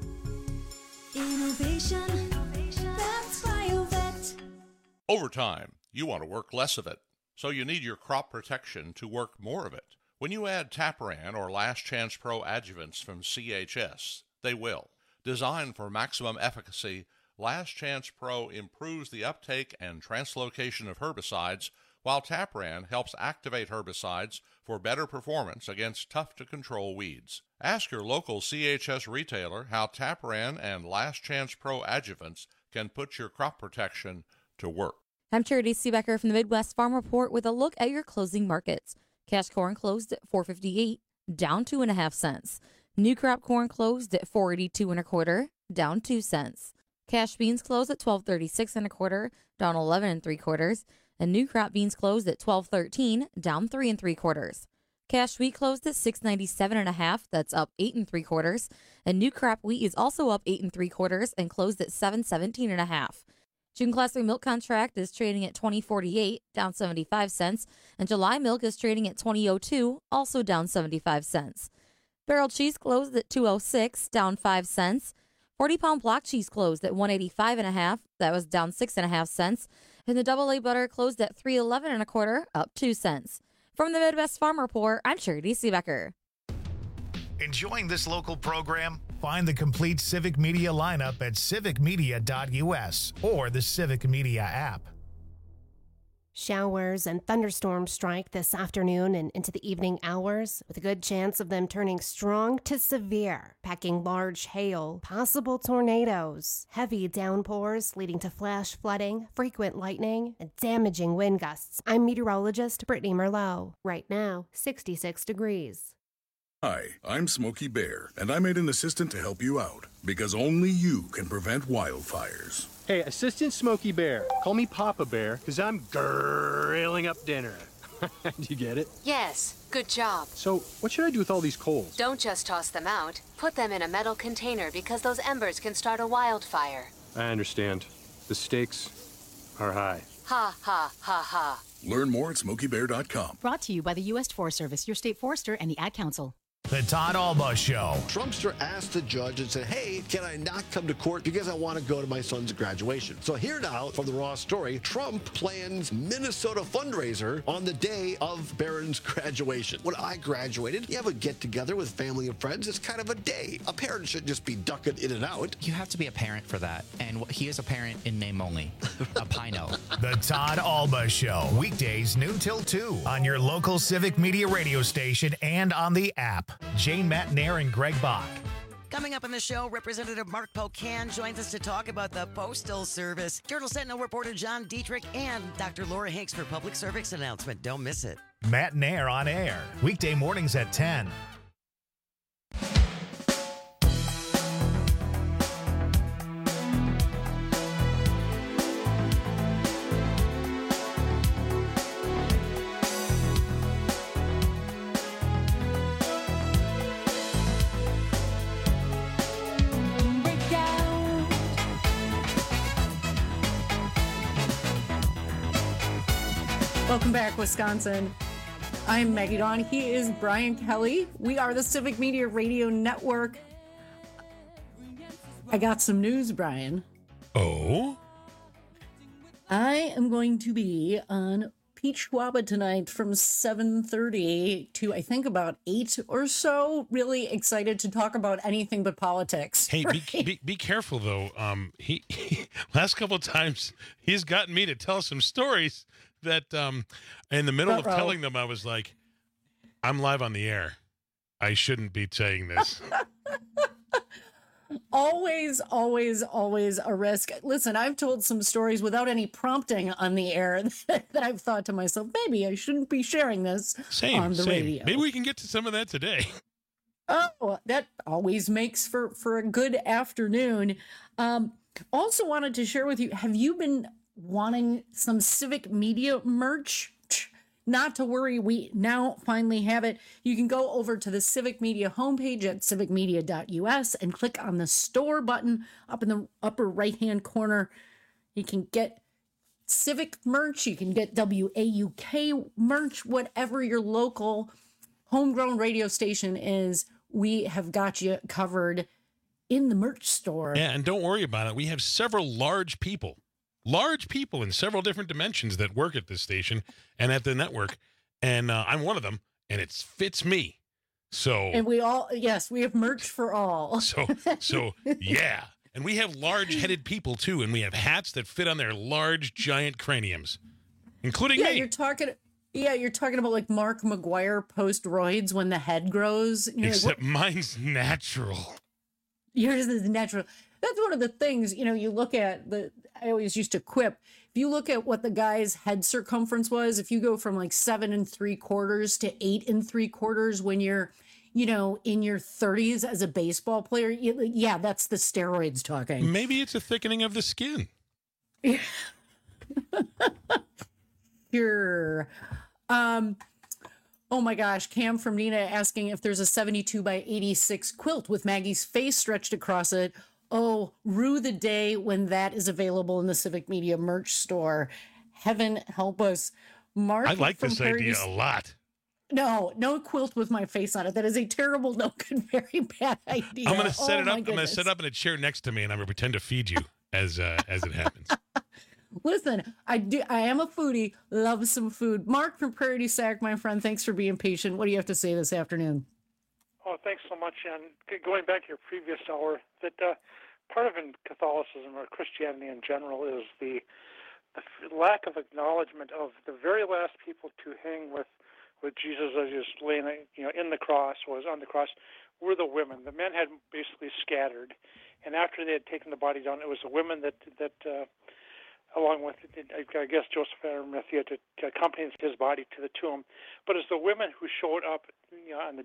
Innovation, that's BioVet. Over time, you want to work less of it, so you need your crop protection to work more of it. When you add Taparan or Last Chance Pro adjuvants from CHS, they will. Designed for maximum efficacy, Last Chance Pro improves the uptake and translocation of herbicides, while Taparan helps activate herbicides for better performance against tough-to-control weeds. Ask your local CHS retailer how Taparan and Last Chance Pro adjuvants can put your crop protection to work. I'm Charity Seebecker from the Midwest Farm Report with a look at your closing markets. Cash corn closed at $4.58, down 2.5 cents. New crop corn closed at $4.82 1/4, down 2 cents. Cash beans closed at $12.36 1/4, down 11 3/4, and new crop beans closed at $12.13, down 3 3/4. Cash wheat closed at $6.97 1/2, that's up 8 3/4, and new crop wheat is also up 8 3/4 and closed at $7.17 1/2. June Class 3 milk contract is trading at $20.48, down 75 cents, and July milk is trading at $20.02, also down 75 cents. Barrel cheese closed at $2.06, down 5 cents. 40-pound block cheese closed at $185 1/2, that was down 6.5 cents, and the double A butter closed at $3.11 1/4, up 2 cents. From the Midwest Farm Report, I'm Charity Seebecker. Enjoying this local program? Find the complete Civic Media lineup at civicmedia.us or the Civic Media app. Showers and thunderstorms strike this afternoon and into the evening hours, with a good chance of them turning strong to severe, packing large hail, possible tornadoes, heavy downpours leading to flash flooding, frequent lightning, and damaging wind gusts. I'm meteorologist Brittany Merlot. Right now, 66 degrees. Hi, I'm Smokey Bear, and I made an assistant to help you out, because only you can prevent wildfires. Hey, Assistant Smokey Bear. Call me Papa Bear, because I'm grilling up dinner. Do you get it? Yes, good job. So, what should I do with all these coals? Don't just toss them out. Put them in a metal container because those embers can start a wildfire. I understand. The stakes are high. Ha, ha, ha, ha. Learn more at smokeybear.com. Brought to you by the U.S. Forest Service, your state forester, and the Ad Council. The Todd Alba Show. Trumpster asked the judge and said, hey, can I not come to court because I want to go to my son's graduation? So here now from the Raw story, Trump plans Minnesota fundraiser on the day of Barron's graduation. When I graduated, you have a get-together with family and friends. It's kind of a day. A parent shouldn't just be ducking in and out. You have to be a parent for that. And he is a parent in name only. A Pino. The Todd Alba Show. Weekdays noon till 2 on your local Civic Media radio station and on the app. Jane Matnair and Greg Bach. Coming up on the show, Representative Mark Pocan joins us to talk about the Postal Service. Journal Sentinel reporter John Dietrich and Dr. Laura Hinks for public service announcement. Don't miss it. Matnair on air. Weekday mornings at 10. Welcome back, Wisconsin. I'm Maggie Dawn. He is Brian Kelly. We are the Civic Media Radio Network. I got some news, Brian. Oh? I am going to be on Peach Schwaba tonight from 7:30 to I think about 8 or so. Really excited to talk about anything but politics. Hey, right? be careful though. He last couple of times he's gotten me to tell some stories that in the middle of telling them I was like, I'm live on the air. I shouldn't be saying this. Always a risk. Listen, I've told some stories without any prompting on the air that I've thought to myself, maybe I shouldn't be sharing this on the radio. Maybe we can get to some of that today. Oh, that always makes for a good afternoon. Also wanted to share with you, have you been wanting some Civic Media merch? Not to worry, we now finally have it. You can go over to the Civic Media homepage at civicmedia.us and click on the store button up in the upper right-hand corner. You can get Civic merch, you can get WAUK merch, whatever your local homegrown radio station is, we have got you covered in the merch store. Yeah, and don't worry about it. We have several large people in several different dimensions that work at this station and at the network. And I'm one of them, and it fits me. So, and we have merch for all. So yeah. And we have large-headed people too, and we have hats that fit on their large, giant craniums, including me. You're talking about like Mark McGuire post-roids when the head grows. Except mine's natural. Yours is natural. That's one of the things, you look at I always used to quip. If you look at what the guy's head circumference was, if you go from like 7 3/4 to 8 3/4 when you're, in your 30s as a baseball player, yeah, that's the steroids talking. Maybe it's a thickening of the skin. Sure. Oh my gosh, Cam from Nina asking if there's a 72 by 86 quilt with Maggie's face stretched across it. Oh, rue the day when that is available in the Civic Media merch store. Heaven help us. Mark, I like this idea a lot. No quilt with my face on it. That is a terrible, very bad idea. I'm going to set it up. I'm going to set up in a chair next to me, and I'm going to pretend to feed you as it happens. Listen, I am a foodie. Love some food. Mark from Prairie du Sac, my friend. Thanks for being patient. What do you have to say this afternoon? Oh, thanks so much. And going back to your previous hour, that part of in Catholicism or Christianity in general is the lack of acknowledgement of the very last people to hang with Jesus as he was laying, in the cross, was on the cross, were the women. The men had basically scattered, and after they had taken the body down, it was the women that along with, I guess, Joseph of Arimathea to accompany his body to the tomb. But it's the women who showed up, on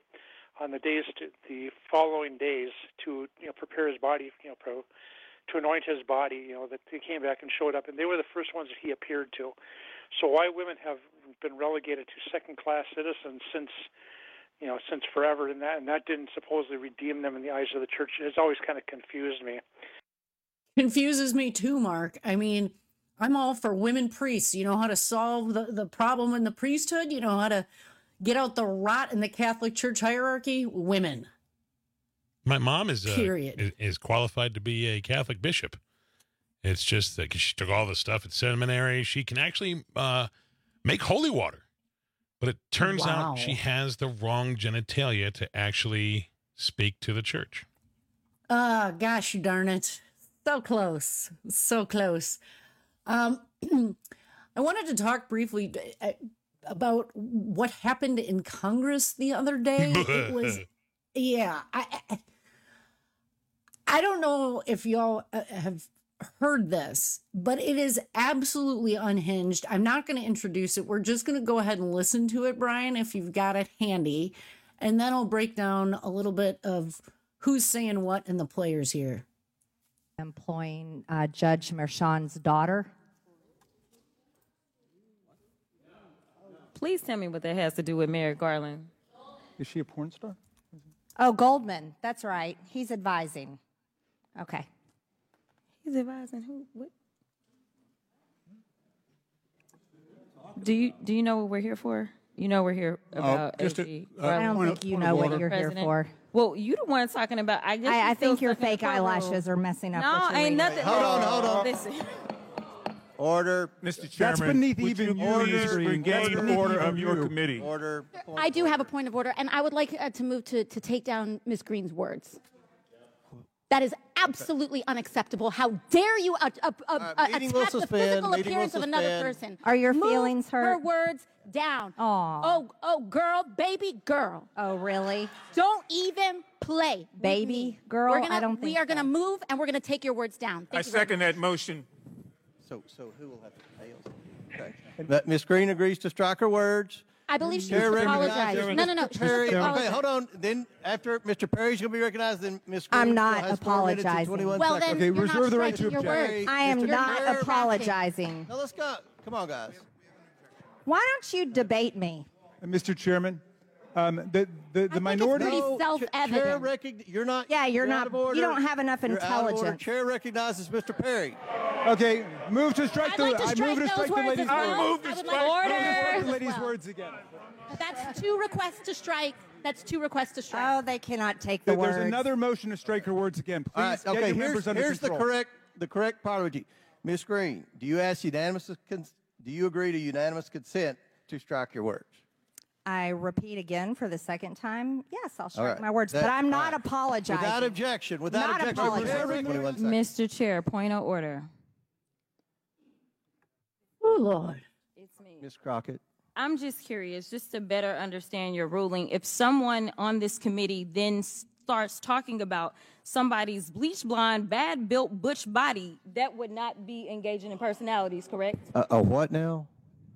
the following days to prepare his body, to anoint his body, that they came back and showed up, and they were the first ones that he appeared to. So why women have been relegated to second-class citizens since forever, and that didn't supposedly redeem them in the eyes of the church, has always kind of confused me. Confuses me too, Mark. I mean, I'm all for women priests. You know how to solve the problem in the priesthood? You know how to get out the rot in the Catholic Church hierarchy? Women. My mom is qualified to be a Catholic bishop. It's just that 'cause she took all the stuff at seminary, she can actually make holy water. But it turns out she has the wrong genitalia to actually speak to the church. Gosh darn it. So close. So close. I wanted to talk briefly about what happened in Congress the other day. It was, I don't know if y'all have heard this, but it is absolutely unhinged. I'm not going to introduce it. We're just going to go ahead and listen to it, Brian, if you've got it handy. And then I'll break down a little bit of who's saying what and the players here. Employing Judge Merchan's daughter. Please tell me what that has to do with Merrick Garland. Is she a porn star? Oh, Goldman. That's right. He's advising. Okay. He's advising who? What? Do you know what we're here for? You know we're here about just AG. I don't think you know what you're here for. Well, you the one talking about. I think your fake eyelashes are messing up. No, what you're ain't reading. nothing. Hold on. Listen. Order. Mr. Chairman, that's beneath even you getting the order of your committee. Order. I do have a point of order, and I would like to move to take down Ms. Green's words. That is absolutely unacceptable. How dare you attack the physical appearance of another person? Are your Move feelings hurt? her words down. Aw. Oh, girl, baby girl. Oh, really? Don't even play. with Baby me. girl? We're gonna, I don't think We are so. going to move, and we're going to take your words down. I Thank you very second that motion. So who will have to pay? Okay. But Ms. Green agrees to strike her words. I believe she Chair needs to recognizes apologize. No. She needs Perry. to Okay, apologize. hold on. Then after Mr. Perry's going to be recognized, then Ms. Green I'm not has 4 minutes and apologizing. 21 Well, seconds. then Okay, you're reserve not the right to striking your object. words. I am Mr. not Perry. apologizing. Now let's go. Come on, guys. Why don't you debate me? Mr. Chairman, the minority. pretty Chair self-evident. you're not. Yeah, you're out not. of order. You don't have enough You're out of order. intelligence. Chair recognizes Mr. Perry. Okay, move to strike I'd the. like to I strike move to those strike the words lady's as well. words. Move to strike Strike the as lady's well. words again. That's 2 requests to strike. That's 2 requests to strike. Oh, they cannot take the words. There's another motion to strike her words again. Please All right. get Okay. your members under Here's control. the correct priority. Ms. Green, do you agree to unanimous consent to strike your words? I repeat again for the second time. Yes, I'll strike right. my words, but I'm not apologizing. Without objection. Not apologizing. 21 seconds. Mr. Chair, point of order. Oh, Lord. It's me. Ms. Crockett. I'm just curious, just to better understand your ruling. If someone on this committee then starts talking about somebody's bleach blonde, bad built butch body, that would not be engaging in personalities, correct? A what now?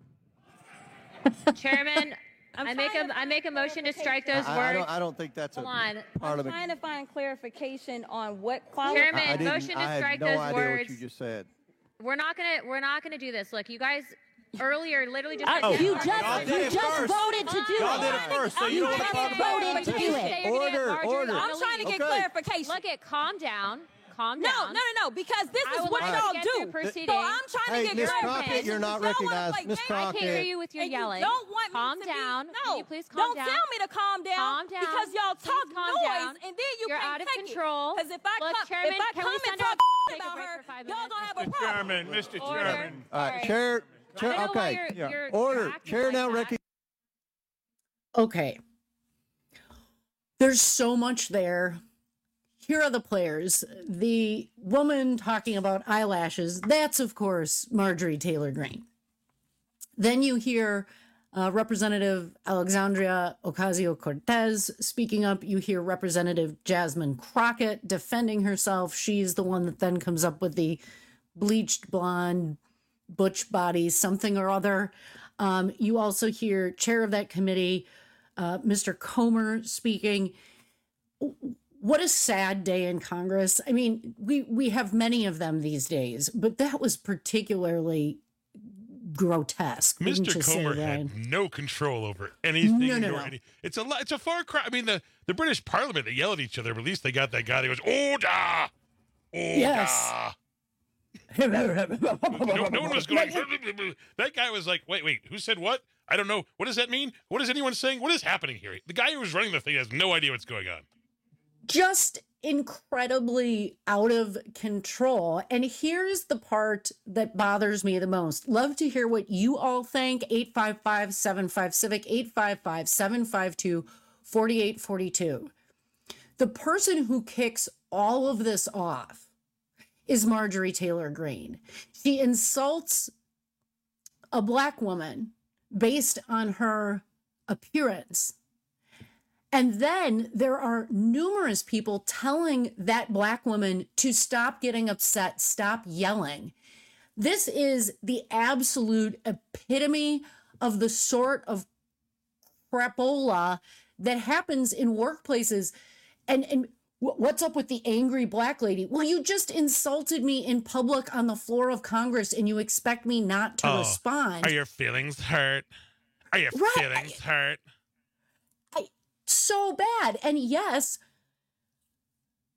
Chairman, I make a motion to strike those words. I don't think that's Hold a on. I'm parliament. trying to find clarification on what quality. Chairman, motion to I had strike no those idea words. what you just said. We're not gonna do this. Look, you guys earlier literally just. You just voted to do Y'all it. did it first, so you You don't just wanna talk voted to do it. Order. I'm trying to get Okay. clarification. Look at calm down. No, because this I is would what like to y'all get do. through proceedings. So I'm trying Hey, to Ms. get Crockett, clarification. you're not You don't wanna recognized. play Ms. games. I can't hear Crockett. you with your And yelling. You don't want calm me to down. Be, Can no, you please calm don't down? tell me to calm down. Calm down. Because y'all Please talk calm noise, down. and then You're can't out of take control. Because if I Look, come, Chairman, if I can come we and send talk a about break her, for 5 y'all minutes? gonna have a Mr. problem. Chairman, Mr. Order. Chairman. All right, Sorry. Chair. I don't know why Okay. you're Order. acting Chair like now that. recognizes. Okay. There's so much there. Here are the players. The woman talking about eyelashes, that's, of course, Marjorie Taylor Greene. Then you hear Representative Alexandria Ocasio-Cortez speaking up. You hear Representative Jasmine Crockett defending herself. She's the one that then comes up with the bleached blonde, butch body, something or other. You also hear chair of that committee, Mr. Comer, speaking. What a sad day in Congress. I mean, we have many of them these days, but that was particularly grotesque. wouldn't Mr. you say, Comer Ryan? had no control over anything. No. It's a far cry. I mean, the British Parliament, they yell at each other, but at least they got that guy that goes, Order! Yes. No one was going. That guy was like, wait, who said what? I don't know. What does that mean? What is anyone saying? What is happening here? The guy who was running the thing has no idea what's going on. Just incredibly out of control. And here's the part that bothers me the most. Love to hear what you all think. 855-75-CIVIC, 855-752-4842. The person who kicks all of this off is Marjorie Taylor Greene. She insults a Black woman based on her appearance. And then there are numerous people telling that Black woman to stop getting upset, stop yelling. This is the absolute epitome of the sort of crapola that happens in workplaces. And what's up with the angry Black lady? Well, you just insulted me in public on the floor of Congress and you expect me not to respond. Are your feelings hurt? Are your feelings hurt? So bad. And yes,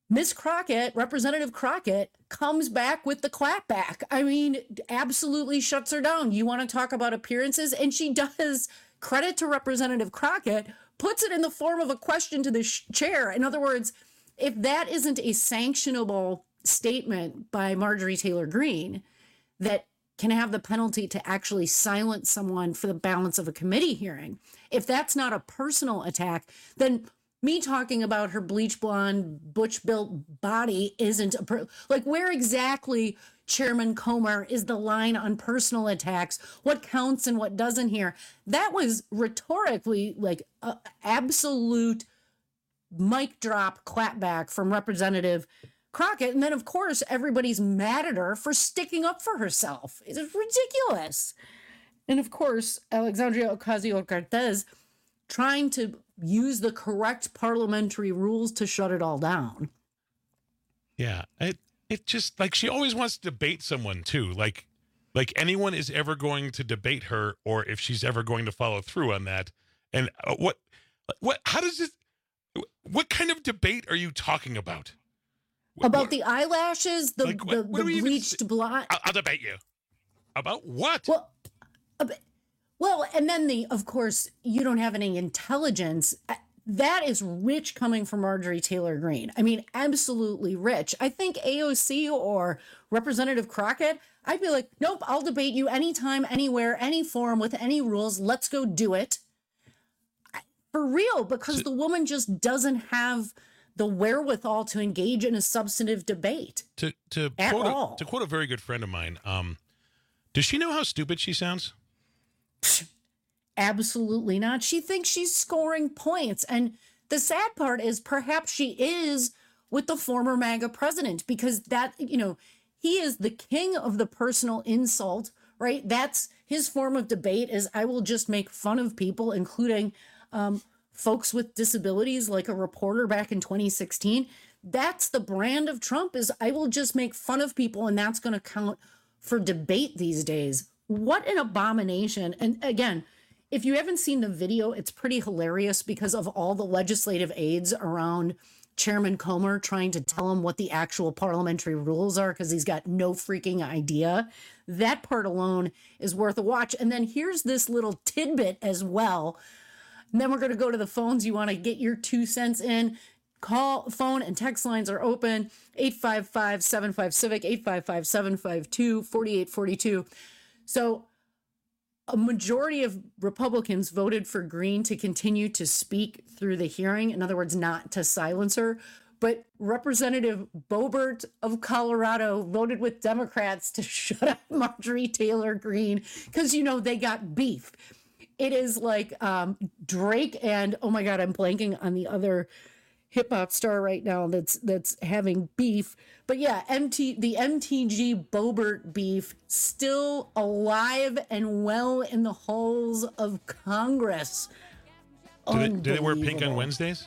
Miss Crockett, Representative Crockett, comes back with the clapback. I mean, absolutely shuts her down. You want to talk about appearances? And she does. Credit to Representative Crockett, puts it in the form of a question to the chair. In other words, if that isn't a sanctionable statement by Marjorie Taylor Greene that can have the penalty to actually silence someone for the balance of a committee hearing, if that's not a personal attack, then me talking about her bleach blonde, butch-built body isn't like, where exactly, Chairman Comer, is the line on personal attacks? What counts and what doesn't here? That was rhetorically like absolute mic drop clapback from Representative Crockett. And then, of course, everybody's mad at her for sticking up for herself. It's ridiculous. And, of course, Alexandria Ocasio-Cortez trying to use the correct parliamentary rules to shut it all down. Yeah, it just, like, she always wants to debate someone too. Like anyone is ever going to debate her, or if she's ever going to follow through on that. And how does it? What kind of debate are you talking about? About the eyelashes, the bleached blonde. I'll debate you. About what? Well, and then of course, you don't have any intelligence. That is rich coming from Marjorie Taylor Greene. I mean, absolutely rich. I think AOC or Representative Crockett, I'd be like, nope, I'll debate you anytime, anywhere, any forum with any rules. Let's go do it. For real, because the woman just doesn't have the wherewithal to engage in a substantive debate. To quote a very good friend of mine, does she know how stupid she sounds? Absolutely not. She thinks she's scoring points. And the sad part is perhaps she is with the former MAGA president, because that, he is the king of the personal insult, right? That's his form of debate, is I will just make fun of people, including folks with disabilities, like a reporter back in 2016. That's the brand of Trump, is I will just make fun of people, and that's going to count for debate these days. What an abomination. And again, if you haven't seen the video, it's pretty hilarious because of all the legislative aides around Chairman Comer trying to tell him what the actual parliamentary rules are, because he's got no freaking idea. That part alone is worth a watch. And then here's this little tidbit as well. And then we're going to go to the phones. You want to get your 2 cents in. Phone and text lines are open. 855-75-CIVIC, 855-752-4842. So a majority of Republicans voted for Greene to continue to speak through the hearing. In other words, not to silence her. But Representative Boebert of Colorado voted with Democrats to shut up Marjorie Taylor Greene because, they got beef. It is like Drake and, oh my God, I'm blanking on the other hip hop star right now that's having beef. But yeah, the MTG Boebert beef still alive and well in the halls of Congress. Do they wear pink on Wednesdays?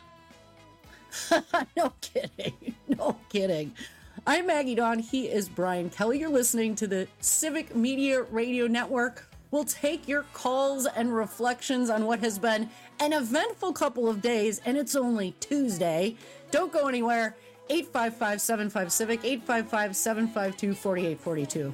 No kidding. I'm Maggie Dawn. He is Brian Kelly. You're listening to the Civic Media Radio Network. We'll take your calls and reflections on what has been an eventful couple of days, and it's only Tuesday. Don't go anywhere. 855-75-CIVIC, 855-752-4842.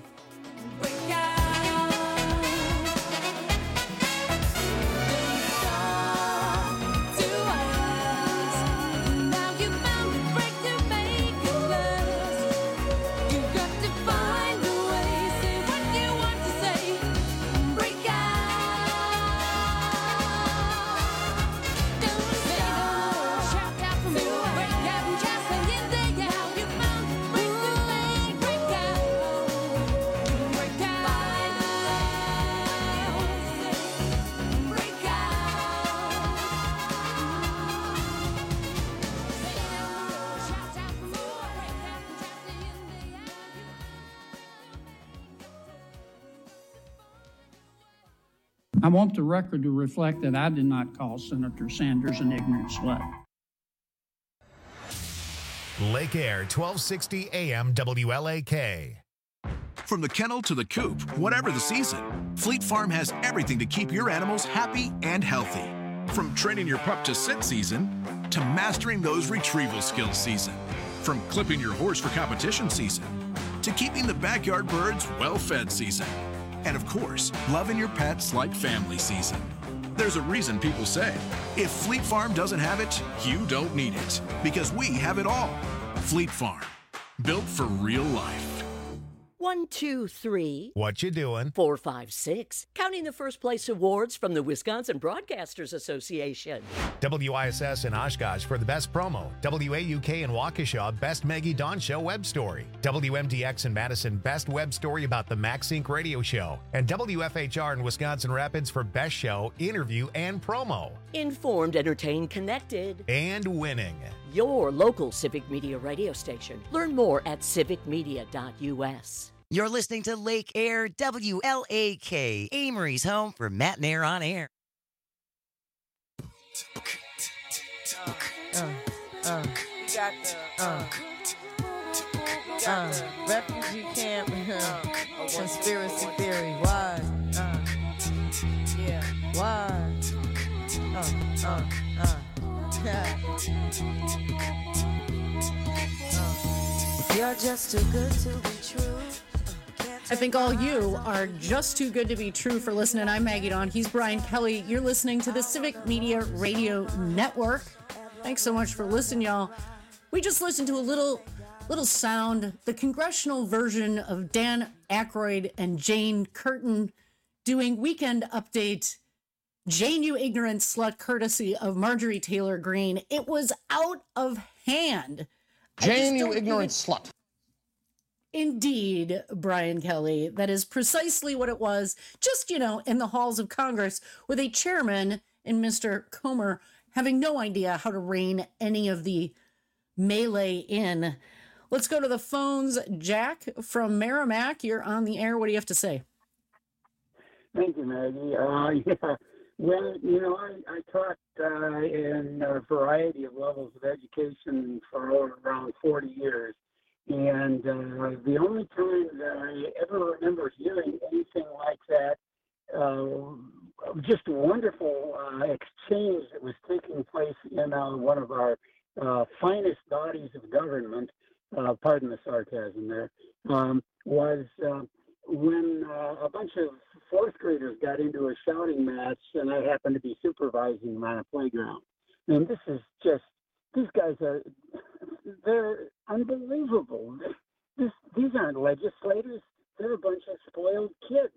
I want the record to reflect that I did not call Senator Sanders an ignorant slut. Lake Air, 1260 AM WLAK. From the kennel to the coop, whatever the season, Fleet Farm has everything to keep your animals happy and healthy. From training your pup to sit season to mastering those retrieval skills season. From clipping your horse for competition season to keeping the backyard birds well-fed season. And of course, loving your pets like family season. There's a reason people say, if Fleet Farm doesn't have it, you don't need it. Because we have it all. Fleet Farm, built for real life. 1, 2, 3. What you doing? 4, 5, 6. Counting the first place awards from the Wisconsin Broadcasters Association. WISS in Oshkosh for the best promo. WAUK in Waukesha, best Maggie Dawn Show web story. WMDX in Madison, best web story about the MaxSync radio show. And WFHR in Wisconsin Rapids for best show, interview, and promo. Informed, entertained, connected. And winning. Your local Civic Media radio station. Learn more at civicmedia.us. You're listening to Lake Air WLAK, Amory's home for Matt Nair on Air. We got the refugee camp conspiracy theory. Why? Yeah. Why? You're just too good to be true. I think all you are just too good to be true for listening. I'm Maggie Dawn. He's Brian Kelly. You're listening to the Civic Media Radio Network. Thanks so much for listening, y'all. We just listened to a little sound, the congressional version of Dan Aykroyd and Jane Curtin doing Weekend Update. Jane, you ignorant slut, courtesy of Marjorie Taylor Greene. It was out of hand. Jane, you ignorant slut. Indeed, Brian Kelly. That is precisely what it was. Just, in the halls of Congress with a chairman and Mr. Comer having no idea how to rein any of the melee in. Let's go to the phones. Jack from Merrimack, you're on the air. What do you have to say? Thank you, Maggie. Yeah. Well, I taught in a variety of levels of education for around 40 years. And the only time that I ever remember hearing anything like that, just a wonderful exchange that was taking place in one of our finest bodies of government, pardon the sarcasm there, was when a bunch of fourth graders got into a shouting match, and I happened to be supervising them on a playground. And this is just, these guys they're unbelievable. These aren't legislators. They're a bunch of spoiled kids.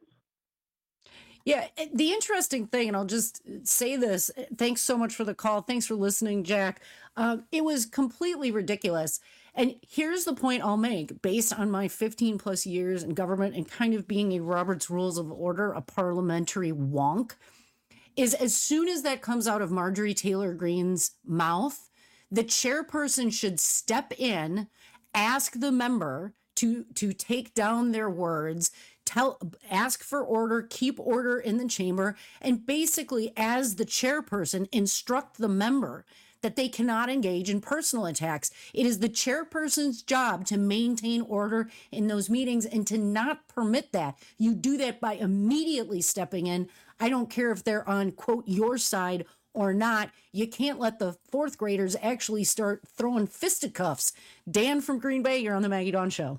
Yeah, the interesting thing, and I'll just say this, thanks so much for the call. Thanks for listening, Jack. It was completely ridiculous. And here's the point I'll make, based on my 15 plus years in government and kind of being a Robert's Rules of Order, a parliamentary wonk, is as soon as that comes out of Marjorie Taylor Greene's mouth, the chairperson should step in, ask the member to take down their words, ask for order, keep order in the chamber, and basically, as the chairperson, instruct the member that they cannot engage in personal attacks. It is the chairperson's job to maintain order in those meetings and to not permit that. You do that by immediately stepping in. I don't care if they're on, quote, your side or not. You can't let the fourth graders actually start throwing fisticuffs. Dan from Green Bay, you're on the Maggie Dawn Show.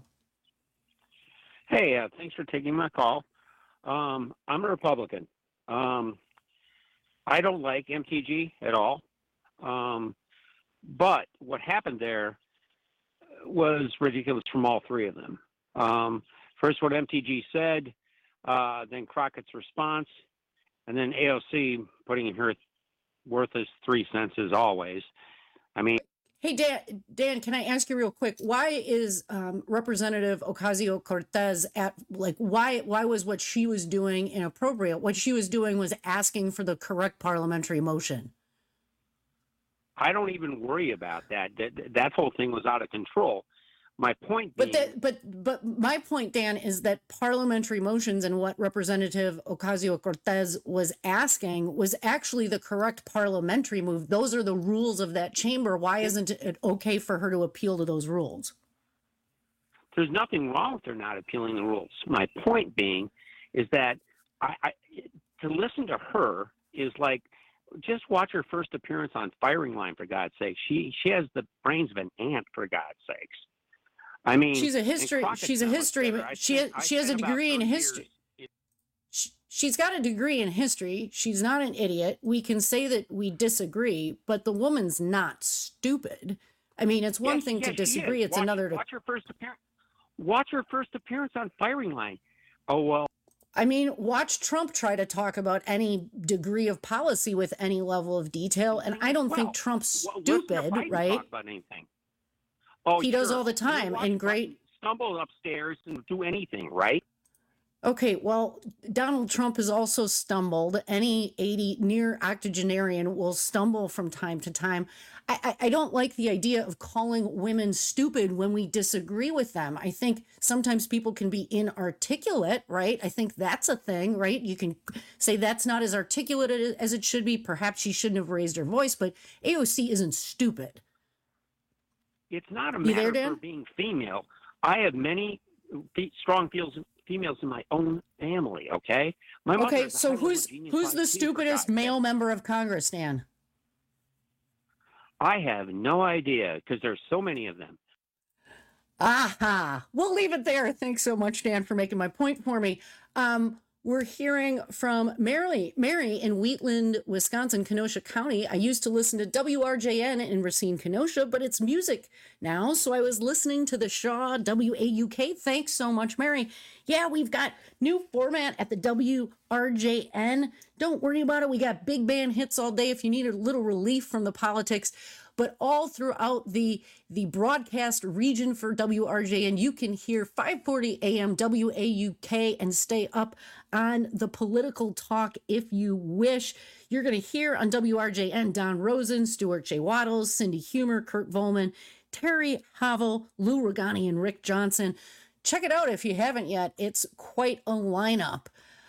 Hey, thanks for taking my call. I'm a Republican. I don't like MTG at all. But what happened there was ridiculous from all three of them. First, what MTG said, then Crockett's response, and then AOC putting in her worthless 3 cents as always. I mean, hey, Dan, can I ask you real quick? Why is Representative Ocasio-Cortez why was what she was doing inappropriate? What she was doing was asking for the correct parliamentary motion. I don't even worry about that. That whole thing was out of control. My point being, but my point, Dan, is that parliamentary motions and what Representative Ocasio-Cortez was asking was actually the correct parliamentary move. Those are the rules of that chamber. Why isn't it okay for her to appeal to those rules? There's nothing wrong with her not appealing the rules. My point being is that to listen to her is like just watch her first appearance on Firing Line, for God's sake. She has the brains of an ant, for God's sakes. I mean, she has a history. She has a degree in history. She's got a degree in history. She's not an idiot. We can say that we disagree, but the woman's not stupid. I mean, it's one thing to disagree. It's another to watch her first appearance. Watch her first appearance on Firing Line. Oh, well. I mean, watch Trump try to talk about any degree of policy with any level of detail, and I don't think Trump's stupid, right? Talk about anything. Oh, he does all the time, and great. Stumble upstairs and do anything, right? Okay, well, Donald Trump has also stumbled. Any 80 near octogenarian will stumble from time to time. I don't like the idea of calling women stupid when we disagree with them. I think sometimes people can be inarticulate, right? I think that's a thing, right? You can say that's not as articulate as it should be. Perhaps she shouldn't have raised her voice, but AOC isn't stupid. It's not a matter of her being female. I have many strong females in my own family, okay? Okay, so who's the stupidest male member of Congress, Dan? I have no idea, because there's so many of them. Aha! We'll leave it there. Thanks so much, Dan, for making my point for me. We're hearing from Mary in Wheatland, Wisconsin, Kenosha County. I used to listen to WRJN in Racine, Kenosha, but it's music now. So I was listening to the Shaw WAUK. Thanks so much, Mary. Yeah, we've got new format at the WRJN. Don't worry about it. We got big band hits all day if you need a little relief from the politics. But all throughout the broadcast region for WRJN, you can hear 540 AM WAUK and stay up on the political talk if you wish. You're going to hear on WRJN Don Rosen, Stuart J. Waddles, Cindy Humer, Kurt Volman, Terry Havel, Lou Ragani, and Rick Johnson. Check it out if you haven't yet. It's quite a lineup.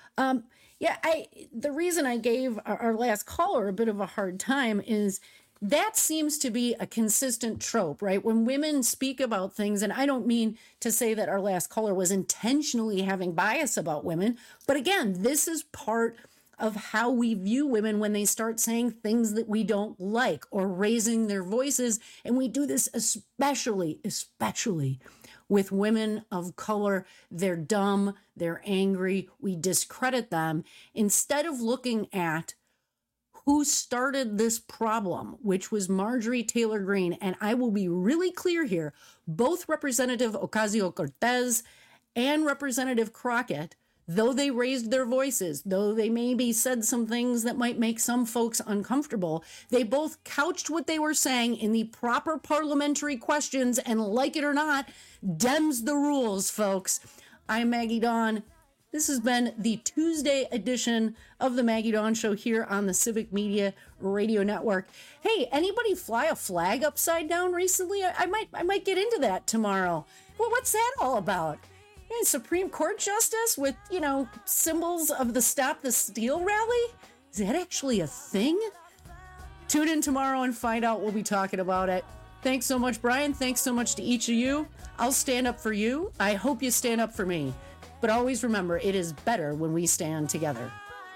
The reason I gave our last caller a bit of a hard time is that seems to be a consistent trope, right? When women speak about things, and I don't mean to say that our last caller was intentionally having bias about women, but again, this is part of how we view women when they start saying things that we don't like or raising their voices. And we do this especially with women of color. They're dumb, they're angry, we discredit them instead of looking at who started this problem, which was Marjorie Taylor Greene. And I will be really clear here, both Representative Ocasio-Cortez and Representative Crockett, though they raised their voices, though they maybe said some things that might make some folks uncomfortable, they both couched what they were saying in the proper parliamentary questions, and like it or not, Dems the rules, folks. I'm Maggie Dawn. This has been the Tuesday edition of the Maggie Dawn Show here on the Civic Media Radio Network. Hey, anybody fly a flag upside down recently? I might get into that tomorrow. Well, what's that all about? Supreme Court justice with, symbols of the Stop the Steal rally? Is that actually a thing? Tune in tomorrow and find out. We'll be talking about it. Thanks so much, Brian. Thanks so much to each of you. I'll stand up for you. I hope you stand up for me. But always remember, it is better when we stand together.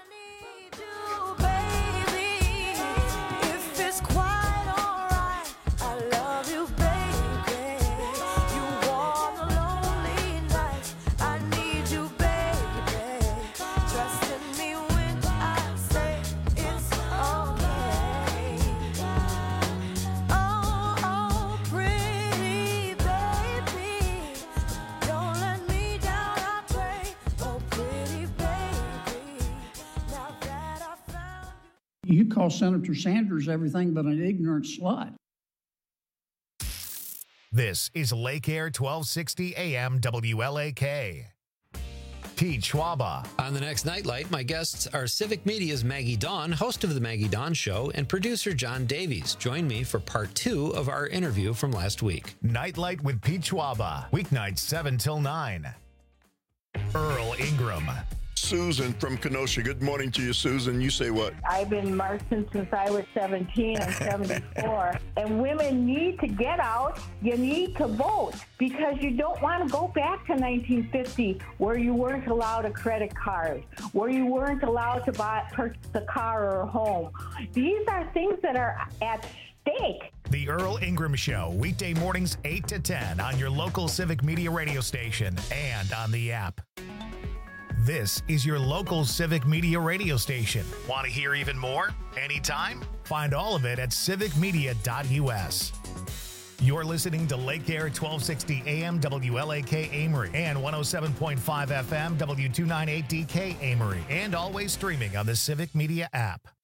You call Senator Sanders everything but an ignorant slut. This is Lake Air 1260 AM WLAK. Pete Schwaba. On the next Nightlight, my guests are Civic Media's Maggie Dawn, host of The Maggie Dawn Show, and producer John Davies. Join me for part 2 of our interview from last week. Nightlight with Pete Schwaba. Weeknights 7 till 9. Earl Ingram. Susan from Kenosha. Good morning to you, Susan. You say what? I've been marching since I was 17. I'm 74. And women need to get out. You need to vote because you don't want to go back to 1950 where you weren't allowed a credit card, where you weren't allowed to purchase a car or a home. These are things that are at stake. The Earl Ingram Show, weekday mornings 8 to 10 on your local Civic Media radio station and on the app. This is your local Civic Media radio station. Want to hear even more? Anytime? Find all of it at civicmedia.us. You're listening to Lake Air 1260 AM WLAK Amory and 107.5 FM W298DK Amory, and always streaming on the Civic Media app.